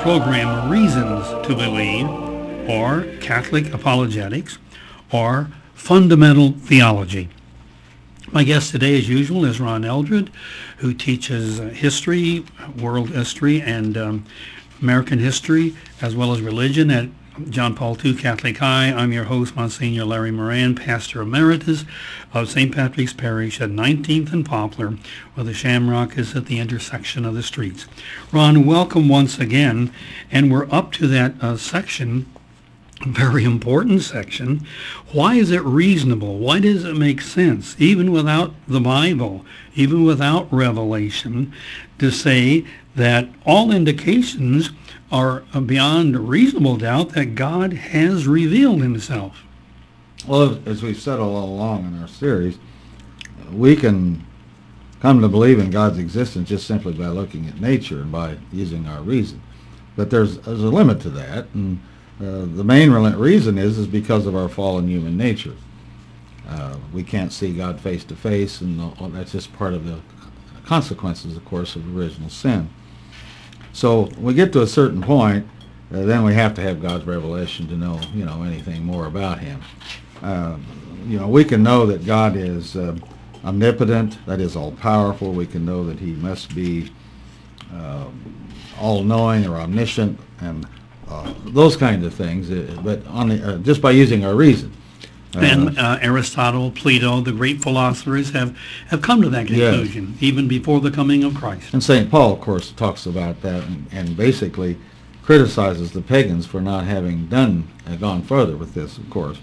program Reasons to Believe, or Catholic Apologetics, or Fundamental Theology. My guest today, as usual, is Ron Eldred, who teaches history, world history, and American history, as well as religion at John Paul II Catholic High. I'm your host, Monsignor Larry Moran, Pastor Emeritus of St. Patrick's Parish at 19th and Poplar, where the Shamrock is at the intersection of the streets. Ron, welcome once again, and we're up to that section, very important section. Why is it reasonable? Why does it make sense, even without the Bible, even without Revelation, to say that all indications are beyond reasonable doubt that God has revealed himself? Well, as we've said all along in our series, we can come to believe in God's existence just simply by looking at nature and by using our reason. But there's a limit to that, and the main reason is because of our fallen human nature. We can't see God face to face, and that's just part of the consequences, of course, of original sin. So when we get to a certain point, then we have to have God's revelation to know, anything more about Him. We can know that God is omnipotent, that is all-powerful. We can know that He must be all-knowing or omniscient, and those kinds of things. But just by using our reason. And Aristotle, Plato, the great philosophers have come to that conclusion, yes, even before the coming of Christ. And St. Paul, of course, talks about that and basically criticizes the pagans for not having gone further with this, of course.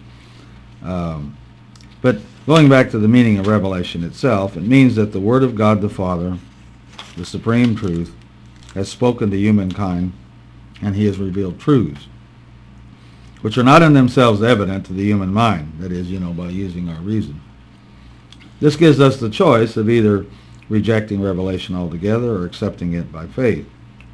But going back to the meaning of Revelation itself, it means that the Word of God the Father, the supreme truth, has spoken to humankind, and He has revealed truths which are not in themselves evident to the human mind, that is, by using our reason. This gives us the choice of either rejecting revelation altogether or accepting it by faith.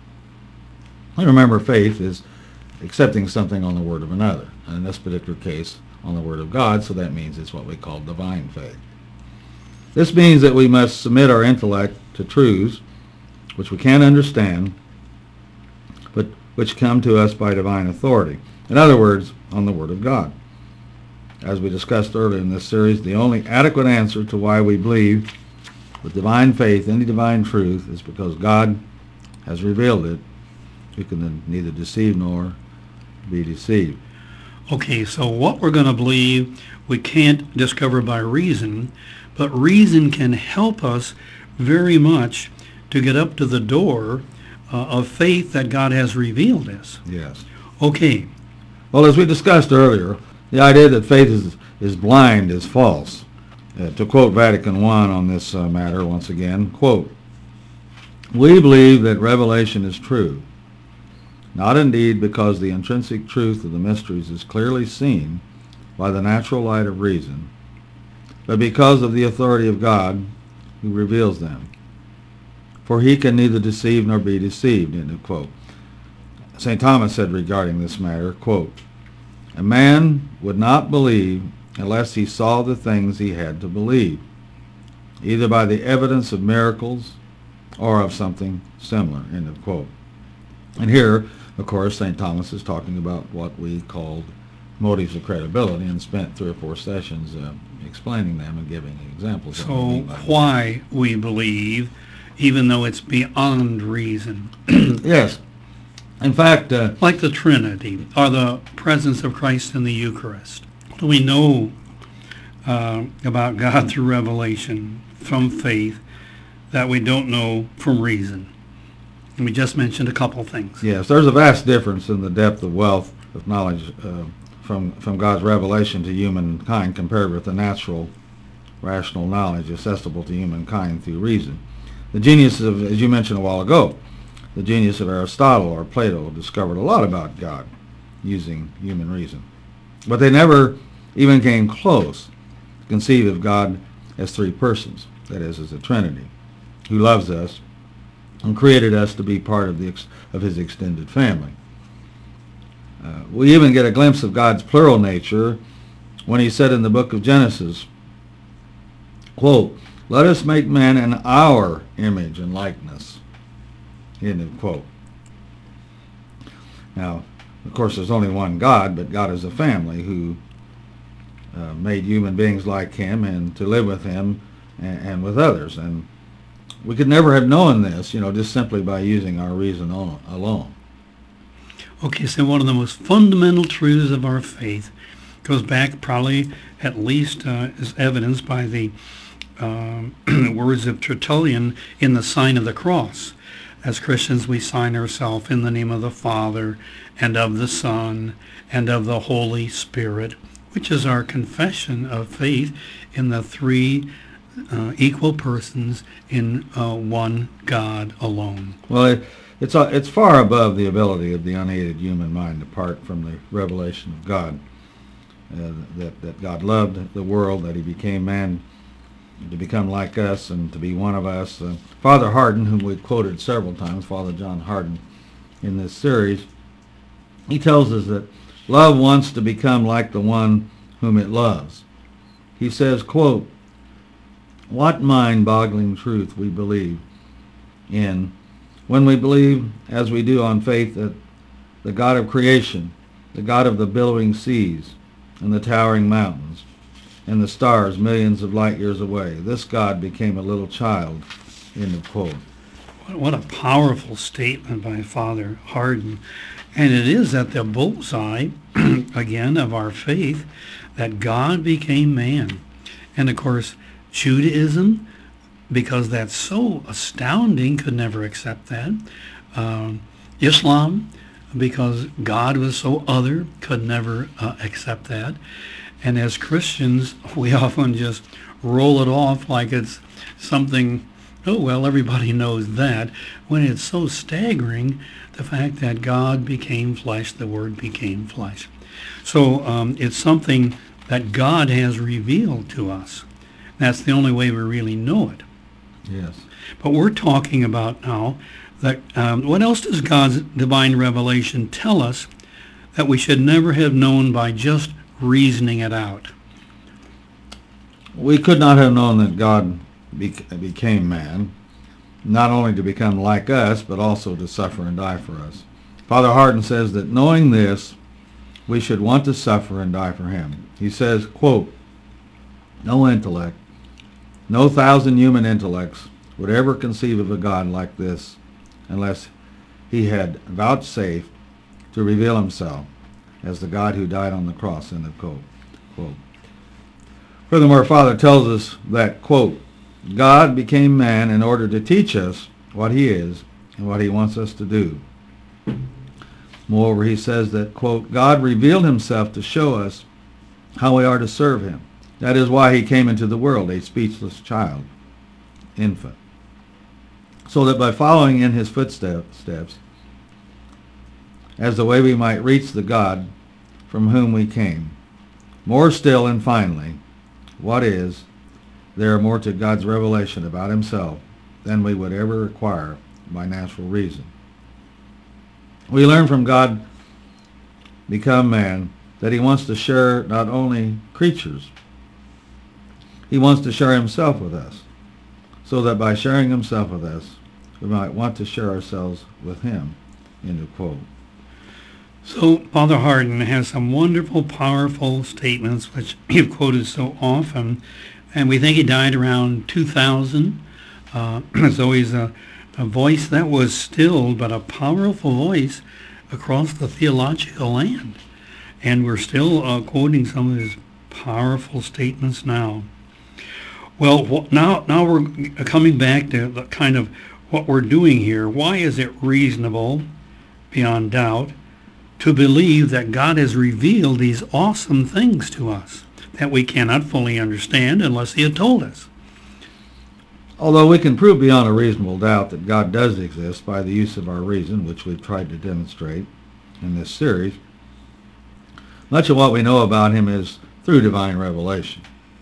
And remember, faith is accepting something on the word of another, and in this particular case, on the word of God, so that means it's what we call divine faith. This means that we must submit our intellect to truths which we can't understand, but which come to us by divine authority. In other words, on the Word of God. As we discussed earlier in this series, the only adequate answer to why we believe with divine faith any divine truth is because God has revealed it, who can then neither deceive nor be deceived. Okay, so what we're going to believe we can't discover by reason, but reason can help us very much to get up to the door of faith that God has revealed us. Yes. Okay. Well, as we discussed earlier, the idea that faith is blind is false. To quote Vatican I on this matter once again, quote, "We believe that revelation is true, not indeed because the intrinsic truth of the mysteries is clearly seen by the natural light of reason, but because of the authority of God who reveals them. For He can neither deceive nor be deceived," end of quote. St. Thomas said regarding this matter, quote, "A man would not believe unless he saw the things he had to believe, either by the evidence of miracles or of something similar," end of quote. And here, of course, St. Thomas is talking about what we called motives of credibility and spent 3 or 4 sessions explaining them and giving examples. So why we believe, even though it's beyond reason. Yes. In fact, like the Trinity, or the presence of Christ in the Eucharist. What do we know about God through revelation, from faith, that we don't know from reason? And we just mentioned a couple things. Yes, there's a vast difference in the depth of wealth of knowledge from God's revelation to humankind compared with the natural, rational knowledge accessible to humankind through reason. The genius of, as you mentioned a while ago, the genius of Aristotle or Plato discovered a lot about God using human reason. But they never even came close to conceive of God as 3 persons, that is, as a Trinity, who loves us and created us to be part of His extended family. We even get a glimpse of God's plural nature when He said in the book of Genesis, quote, "Let us make man in our image and likeness," end of quote. Now, of course, there's only one God, but God is a family who made human beings like him and to live with him and with others. And we could never have known this, just simply by using our reason alone. Okay, so one of the most fundamental truths of our faith goes back probably at least is evidenced by the words of Tertullian in the sign of the cross. As Christians, we sign ourselves in the name of the Father and of the Son and of the Holy Spirit, which is our confession of faith in the three equal persons in one God alone. Well, it's far above the ability of the unaided human mind apart from the revelation of God, that God loved the world, that he became man to become like us and to be one of us. Father Hardon, whom we've quoted several times, Father John Hardon, in this series, he tells us that love wants to become like the one whom it loves. He says, quote, "What mind-boggling truth we believe in when we believe, as we do on faith, that the God of creation, the God of the billowing seas and the towering mountains and the stars millions of light years away, this God became a little child," end of quote. What a powerful statement by Father Hardon. And it is at the bullseye, again, of our faith, that God became man. And of course, Judaism, because that's so astounding, could never accept that. Islam, because God was so other, could never accept that. And as Christians, we often just roll it off like it's something, oh, well, everybody knows that, when it's so staggering, the fact that God became flesh, the Word became flesh. So it's something that God has revealed to us. That's the only way we really know it. Yes. But we're talking about now that what else does God's divine revelation tell us that we should never have known by just reasoning it out? We could not have known that God became man, not only to become like us, but also to suffer and die for us. Father Hardon says that knowing this, we should want to suffer and die for him. He says, quote, "No intellect, no 1,000 human intellects would ever conceive of a God like this unless he had vouchsafed to reveal himself as the God who died on the cross," end of quote. Furthermore, Father tells us that, quote, "God became man in order to teach us what he is and what he wants us to do." Moreover, he says that, quote, "God revealed himself to show us how we are to serve him. That is why he came into the world, a speechless child, infant, so that by following in his footsteps, as the way we might reach the God from whom we came. More still, and finally, what is, there are more to God's revelation about himself than we would ever require by natural reason. We learn from God become man that he wants to share not only creatures, he wants to share himself with us, so that by sharing himself with us, we might want to share ourselves with him, end of quote. So Father Hardon has some wonderful, powerful statements, which you've quoted so often, and we think he died around 2000. It's always a voice that was stilled, but a powerful voice across the theological land. And we're still quoting some of his powerful statements now. Well, now we're coming back to the kind of what we're doing here. Why is it reasonable, beyond doubt, to believe that God has revealed these awesome things to us that we cannot fully understand unless he had told us? Although we can prove beyond a reasonable doubt that God does exist by the use of our reason, which we've tried to demonstrate in this series, much of what we know about him is through divine revelation.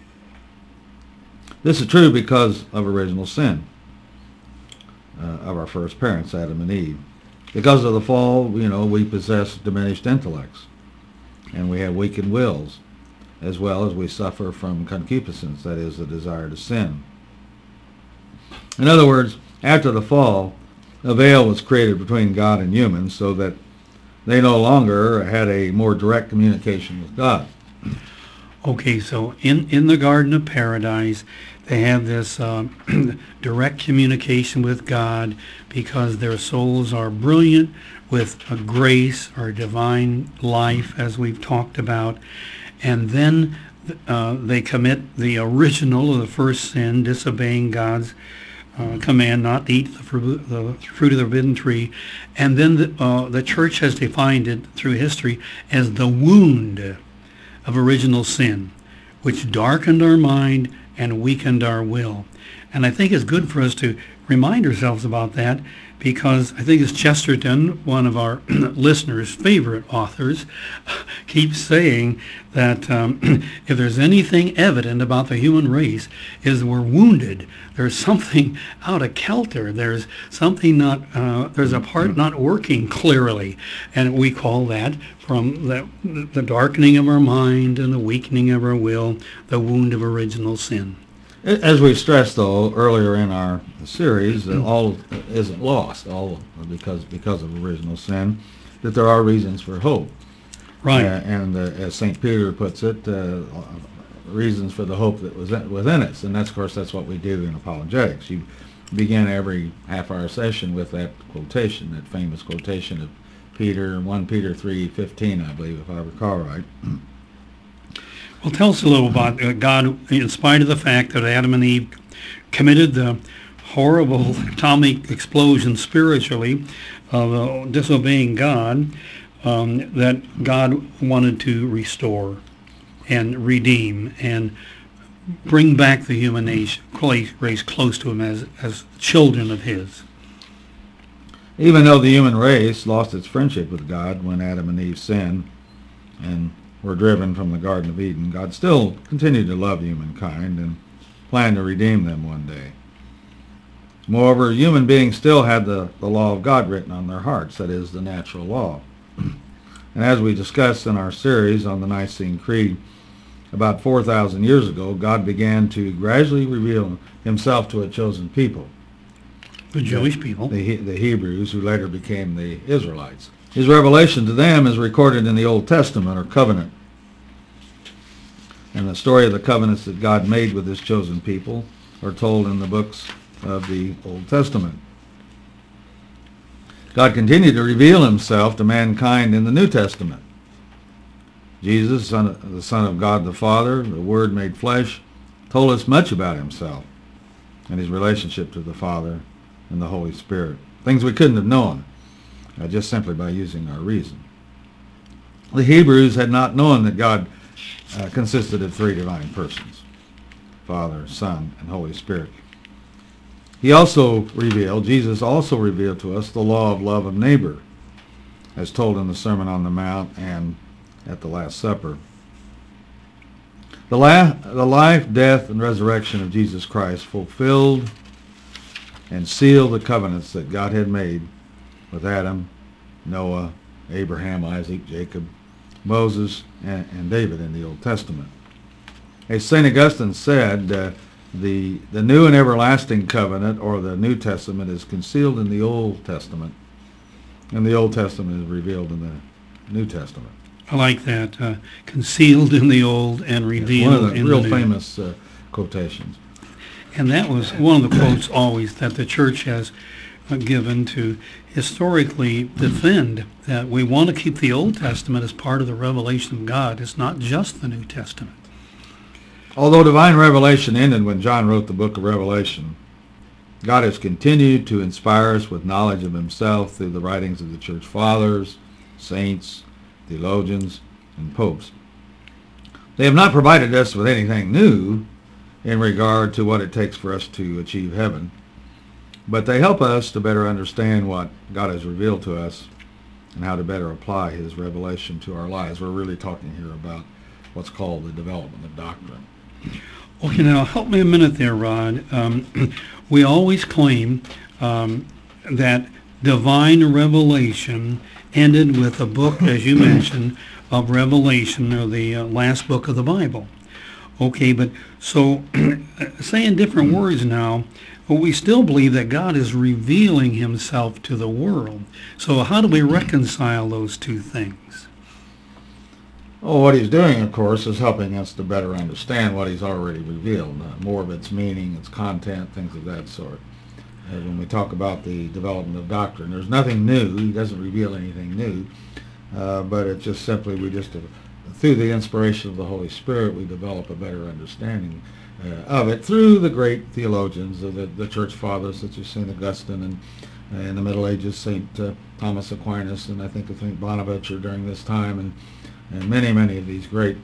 This is true because of original sin of our first parents, Adam and Eve. Because of the fall, we possess diminished intellects, and we have weakened wills, as well as we suffer from concupiscence, that is, the desire to sin. In other words, after the fall, a veil was created between God and humans so that they no longer had a more direct communication with God. Okay, so in the Garden of Paradise, they have this direct communication with God because their souls are brilliant with a grace or divine life, as we've talked about. And then they commit the original of the first sin, disobeying God's command not to eat the fruit of the forbidden tree. And then the church has defined it through history as the wound of original sin, which darkened our mind and weakened our will. And I think it's good for us to remind ourselves about that, because I think it's Chesterton, one of our listeners' favorite authors, keeps saying that if there's anything evident about the human race is we're wounded. There's something out of kilter. There's something there's a part not working clearly. And we call that, from the darkening of our mind and the weakening of our will, the wound of original sin. As we stressed, though, earlier in our series, all isn't lost, all because of original sin, that there are reasons for hope. Right. And as St. Peter puts it, reasons for the hope that was within us. And that's, of course, that's what we do in apologetics. You begin every half-hour session with that quotation, that famous quotation of Peter, 1 Peter 3:15, I believe, if I recall right. Well, tell us a little about God, in spite of the fact that Adam and Eve committed the horrible atomic explosion spiritually of disobeying God, that God wanted to restore and redeem and bring back the human race close to him as children of his. Even though the human race lost its friendship with God when Adam and Eve sinned and were driven from the Garden of Eden, God still continued to love humankind and planned to redeem them one day. Moreover, human beings still had the law of God written on their hearts, that is, the natural law. And as we discussed in our series on the Nicene Creed, about 4,000 years ago, God began to gradually reveal himself to a chosen people. The Jewish people. The Hebrews, who later became the Israelites. His revelation to them is recorded in the Old Testament, or covenant. And the story of the covenants that God made with his chosen people are told in the books of the Old Testament. God continued to reveal himself to mankind in the New Testament. Jesus, the Son of God the Father, the Word made flesh, told us much about himself and his relationship to the Father and the Holy Spirit. Things we couldn't have known just simply by using our reason. The Hebrews had not known that God consisted of three divine persons, Father, Son, and Holy Spirit. Jesus also revealed to us the law of love of neighbor, as told in the Sermon on the Mount and at the Last Supper. The life, death, and resurrection of Jesus Christ fulfilled and sealed the covenants that God had made with Adam, Noah, Abraham, Isaac, Jacob, Moses, and David in the Old Testament. As St. Augustine said, the new and everlasting covenant, or the New Testament, is concealed in the Old Testament, and the Old Testament is revealed in the New Testament. I like that. Concealed in the Old and revealed in the New. One of the real famous quotations. And that was one of the quotes always that the church has given to historically defend that we want to keep the Old Testament as part of the revelation of God. It's not just the New Testament. Although divine revelation ended when John wrote the book of Revelation, God has continued to inspire us with knowledge of himself through the writings of the church fathers, saints, theologians, and popes. They have not provided us with anything new in regard to what it takes for us to achieve heaven, but they help us to better understand what God has revealed to us and how to better apply his revelation to our lives. We're really talking here about what's called the development of doctrine. Okay, now help me a minute there, Rod. We always claim that divine revelation ended with a book, as you mentioned, of Revelation, or the last book of the Bible. Okay, but so say in different words now But we still believe that God is revealing himself to the world. So how do we reconcile those two things? Well, what he's doing, of course, is helping us to better understand what he's already revealed, more of its meaning, its content, things of that sort. When we talk about the development of doctrine, there's nothing new. He doesn't reveal anything new, but it's just simply through the inspiration of the Holy Spirit, we develop a better understanding of it through the great theologians of the church fathers, such as St. Augustine, and in the Middle Ages, St. Thomas Aquinas, and I think of St. Bonaventure during this time, and many, many of these great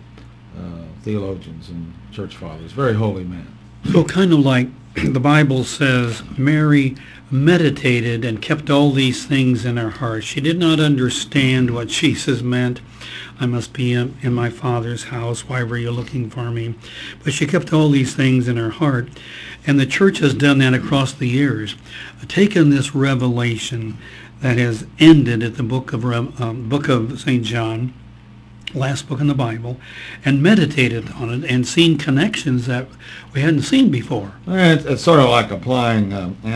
theologians and church fathers, very holy men. So kind of like the Bible says, Mary meditated and kept all these things in her heart. She did not understand what Jesus meant. I must be in my Father's house. Why were you looking for me? But she kept all these things in her heart. And the church has done that across the years. Taken this revelation that has ended at the book of St. John, last book in the Bible, and meditated on it and seen connections that we hadn't seen before. It's sort of like applying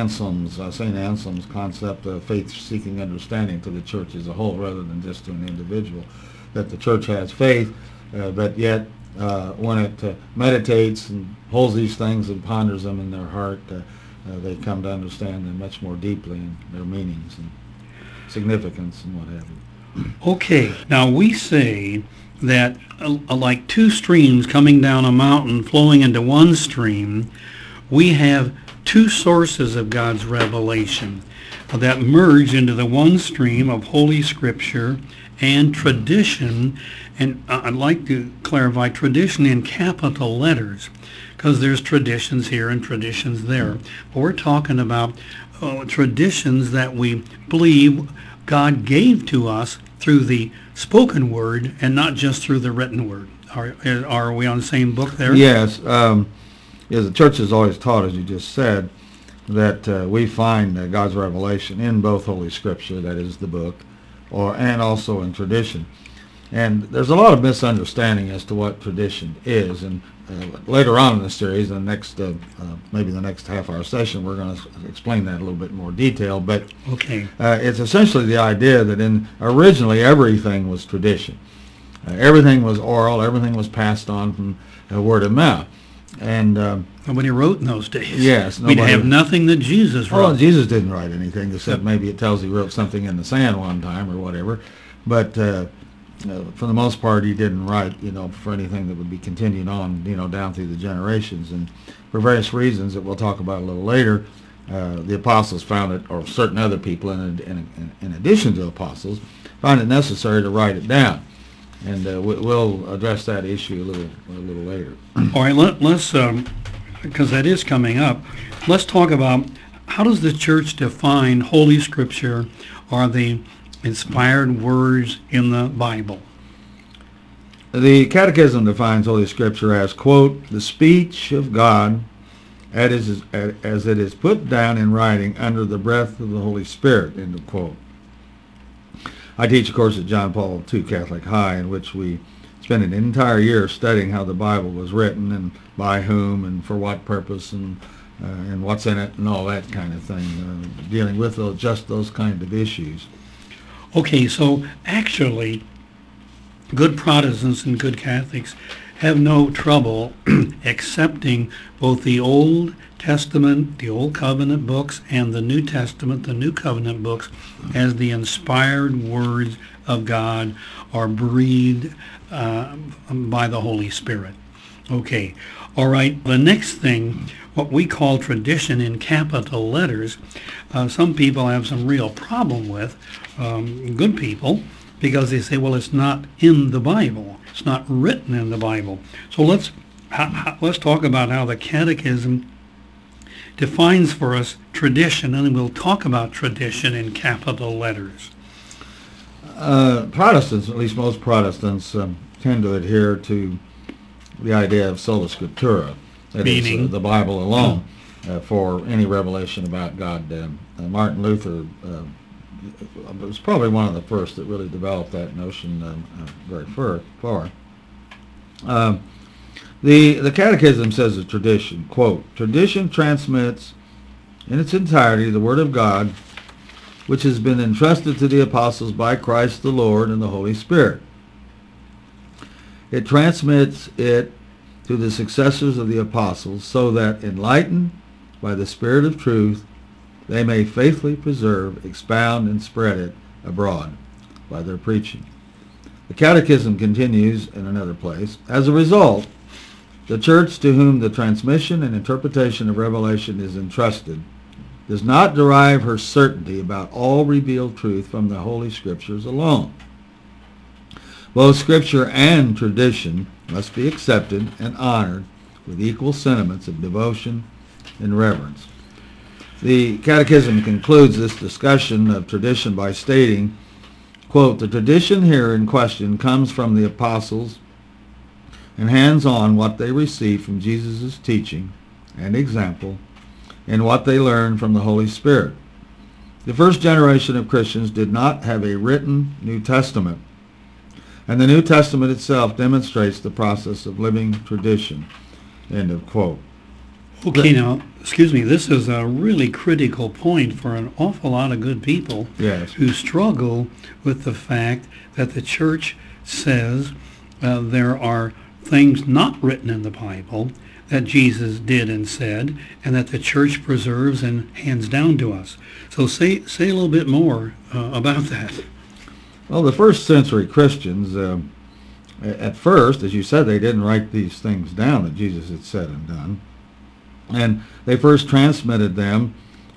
St. Anselm's concept of faith-seeking understanding to the church as a whole rather than just to an individual. That the church has faith, but yet when it meditates and holds these things and ponders them in their heart, they come to understand them much more deeply and their meanings and significance and what have you. Okay, now we say that like two streams coming down a mountain flowing into one stream, we have two sources of God's revelation that merge into the one stream of Holy Scripture and tradition. And I'd like to clarify tradition in capital letters, because there's traditions here and traditions there. But we're talking about traditions that we believe God gave to us through the spoken word and not just through the written word. Are we on the same book there? Yes. The church has always taught, as you just said, that we find God's revelation in both Holy Scripture, that is the book, and also in tradition. And there's a lot of misunderstanding as to what tradition is. And later on in the series, maybe the next half-hour session, we're going to explain that a little bit more detail. But okay, it's essentially the idea that originally everything was tradition. Everything was oral. Everything was passed on from word of mouth. And nobody wrote in those days. Yes, we'd have nothing that Jesus wrote. Well, Jesus didn't write anything, except maybe it tells he wrote something in the sand one time or whatever. But for the most part, he didn't write, for anything that would be continued on, down through the generations. And for various reasons that we'll talk about a little later, the apostles found it, or certain other people, in addition to apostles, found it necessary to write it down. And we'll address that issue a little later. All right, let's, because that is coming up, let's talk about how does the church define Holy Scripture or the inspired words in the Bible? The Catechism defines Holy Scripture as, quote, the speech of God as it is put down in writing under the breath of the Holy Spirit, end of quote. I teach a course at John Paul II Catholic High in which we spend an entire year studying how the Bible was written and by whom and for what purpose and what's in it and all that kind of thing, dealing with just those kind of issues. Okay, so actually, good Protestants and good Catholics have no trouble accepting both the Old Testament, the Old Covenant books, and the New Testament, the New Covenant books, as the inspired words of God or breathed by the Holy Spirit. Okay, all right, the next thing, what we call tradition in capital letters, some people have some real problem with, good people, because they say, well, it's not in the Bible. It's not written in the Bible. So let's talk about how the Catechism defines for us tradition, and then we'll talk about tradition in capital letters. Protestants, at least most Protestants, tend to adhere to the idea of sola scriptura, that is, the Bible alone, for any revelation about God. Martin Luther was probably one of the first that really developed that notion very far. The Catechism says of tradition, quote, tradition transmits in its entirety the Word of God, which has been entrusted to the apostles by Christ the Lord and the Holy Spirit. It transmits it to the successors of the apostles so that, enlightened by the Spirit of truth, they may faithfully preserve, expound, and spread it abroad by their preaching. The Catechism continues in another place. As a result, the church to whom the transmission and interpretation of Revelation is entrusted does not derive her certainty about all revealed truth from the Holy Scriptures alone. Both Scripture and tradition must be accepted and honored with equal sentiments of devotion and reverence. The Catechism concludes this discussion of tradition by stating, quote, "The tradition here in question comes from the apostles and hands on what they received from Jesus' teaching and example and what they learned from the Holy Spirit. The first generation of Christians did not have a written New Testament, and the New Testament itself demonstrates the process of living tradition." End of quote. Okay, now, excuse me, this is a really critical point for an awful lot of good people Yes. who struggle with the fact that the church says there are things not written in the Bible that Jesus did and said, and that the church preserves and hands down to us. So say a little bit more about that. Well, the first century Christians, at first, as you said, they didn't write these things down that Jesus had said and done. And they first transmitted them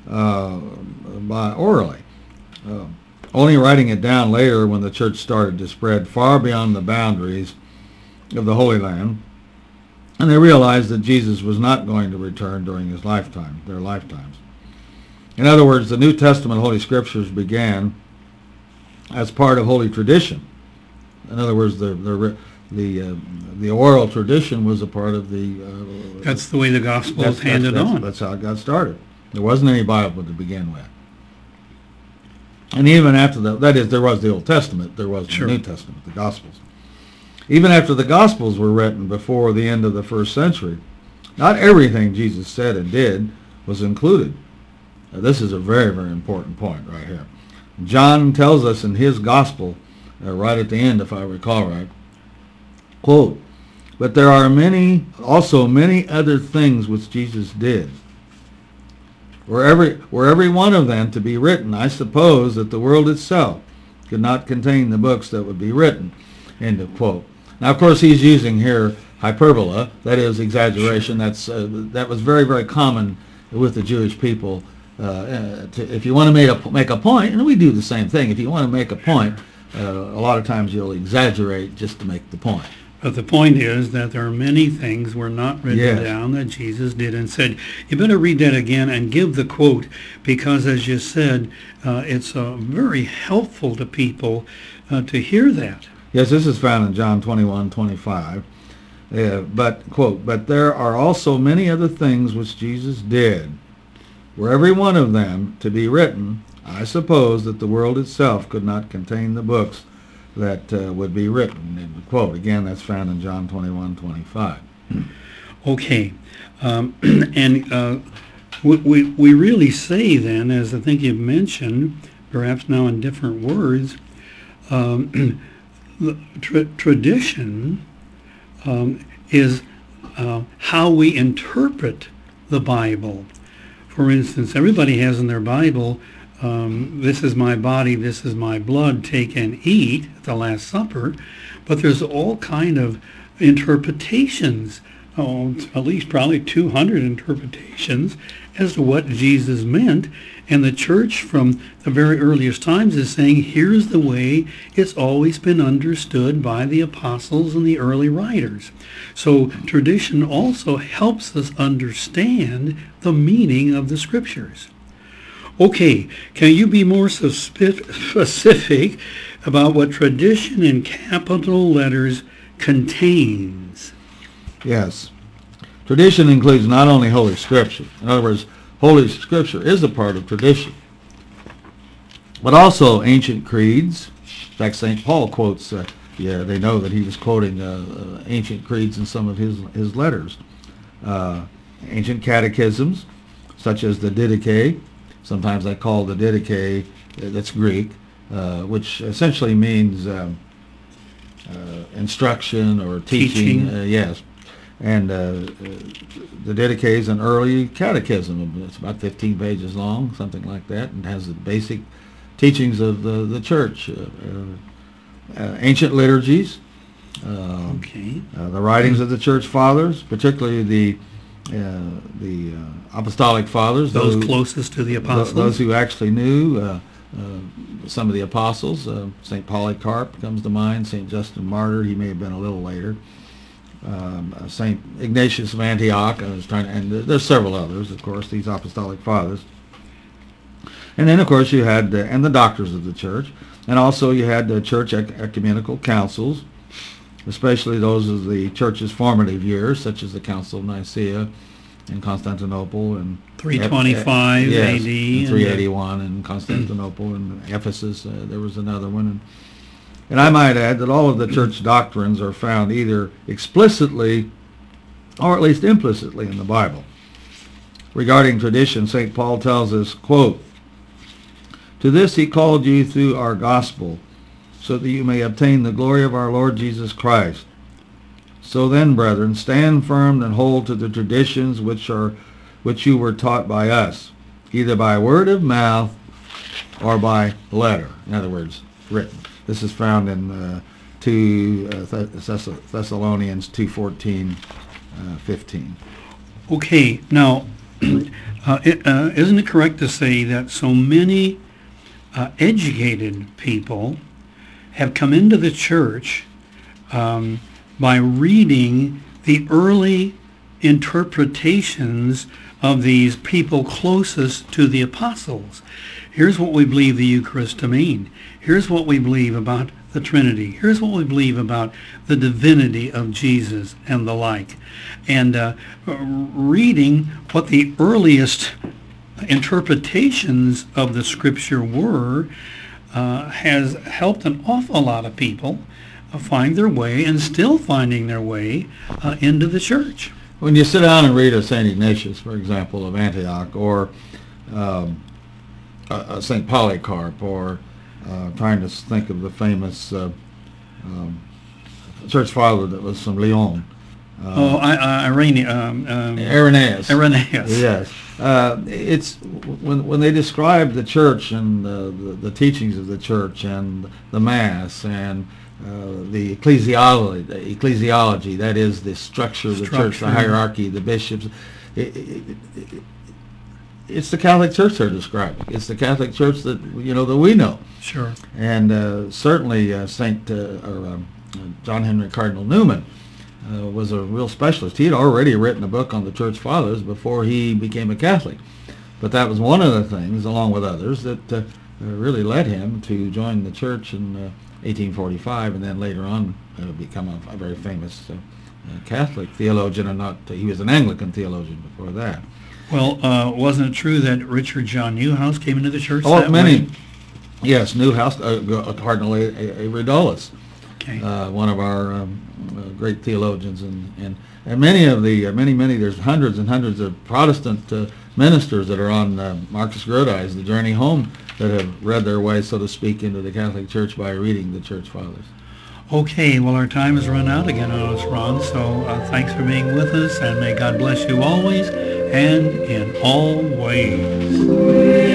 by orally, only writing it down later when the church started to spread far beyond the boundaries of the Holy Land, and they realized that Jesus was not going to return during his lifetime, their lifetimes. In other words, the New Testament Holy Scriptures began as part of holy tradition. In other words, the oral tradition was a part of the... That's the way the gospel is handed on. That's how it got started. There wasn't any Bible to begin with. And even after that is, there was the Old Testament, there was the New Testament, the Gospels. Even after the Gospels were written before the end of the first century, not everything Jesus said and did was included. Now, this is a very, very important point right here. John tells us in his Gospel, right at the end, if I recall right, quote, "But there are also many other things which Jesus did. Were every one of them to be written, I suppose that the world itself could not contain the books that would be written." End of quote. Now, of course, he's using here hyperbola, that is exaggeration. That was very, very common with the Jewish people. If you want to make a point, and we do the same thing, if you want to make a point, a lot of times you'll exaggerate just to make the point. But the point is that there are many things were not written down that Jesus did and said. You better read that again and give the quote, because as you said, it's very helpful to people to hear that. Yes, this is found in John 21:25. But, quote, "But there are also many other things which Jesus did. Were every one of them to be written, I suppose that the world itself could not contain the books that would be written." End of quote. Again, that's found in John 21:25. Okay. And we really say then, as I think you've mentioned, perhaps now in different words, tradition is how we interpret the Bible. For instance, everybody has in their Bible, "This is my body, this is my blood, take and eat," at the Last Supper, but there's all kind of interpretations, at least probably 200 interpretations as to what Jesus meant. And the church from the very earliest times is saying, here's the way it's always been understood by the apostles and the early writers. So tradition also helps us understand the meaning of the Scriptures. Okay, can you be more specific about what tradition in capital letters contains? Yes. Tradition includes not only Holy Scripture. In other words, Holy Scripture is a part of tradition, but also ancient creeds. In fact, St. Paul quotes, they know that he was quoting ancient creeds in some of his letters. Ancient catechisms, such as the Didache. Sometimes I call the Didache, that's Greek, which essentially means instruction or teaching. Yes. And the Didache is an early catechism. It's about 15 pages long, something like that, and has the basic teachings of the church. Ancient liturgies, the writings of the church fathers, particularly the apostolic fathers, those closest to the apostles, those who actually knew some of the apostles. St. Polycarp comes to mind. St. Justin Martyr, he may have been a little later. St. Ignatius of Antioch, and there's several others, of course, these apostolic fathers. And then, of course, you had and the doctors of the church, and also you had the church ecumenical councils, especially those of the church's formative years, such as the Council of Nicaea in Constantinople and 325 yes, AD, and 381 in Constantinople, and Ephesus. There was another one, and I might add that all of the church doctrines are found either explicitly or at least implicitly in the Bible. Regarding tradition, St. Paul tells us, quote, "To this he called you through our gospel, so that you may obtain the glory of our Lord Jesus Christ. So then, brethren, stand firm and hold to the traditions which you were taught by us, either by word of mouth or by letter." In other words, written. This is found in 2 Thessalonians 2:14, 15. Okay, now, isn't it correct to say that so many educated people have come into the church by reading the early interpretations of these people closest to the apostles? Here's what we believe the Eucharist to mean. Here's what we believe about the Trinity. Here's what we believe about the divinity of Jesus and the like. And reading what the earliest interpretations of the Scripture were has helped an awful lot of people find their way, and still finding their way, into the church. When you sit down and read a St. Ignatius, for example, of Antioch, or St. Polycarp, or trying to think of the famous church father that was from Lyon. Irenaeus. Yes. It's when they describe the church and the teachings of the church and the Mass and the ecclesiology, that is the structure of the church, the hierarchy, the bishops. It's the Catholic Church they're describing. It's the Catholic Church that that we know. Sure. And certainly John Henry Cardinal Newman was a real specialist. He had already written a book on the Church Fathers before he became a Catholic. But that was one of the things, along with others, that really led him to join the church in 1845, and then later on become a very famous Catholic theologian. He was an Anglican theologian before that. Well, wasn't it true that Richard John Newhouse came into the church that way? Yes, Newhouse, Cardinal Avery Dulles, okay. One of our great theologians, and many of the there's hundreds and hundreds of Protestant ministers that are on Marcus Grodi's The Journey Home that have read their way, so to speak, into the Catholic Church by reading the Church Fathers. Okay, well, our time has run out again on us, Ron, so thanks for being with us, and may God bless you always and in all ways.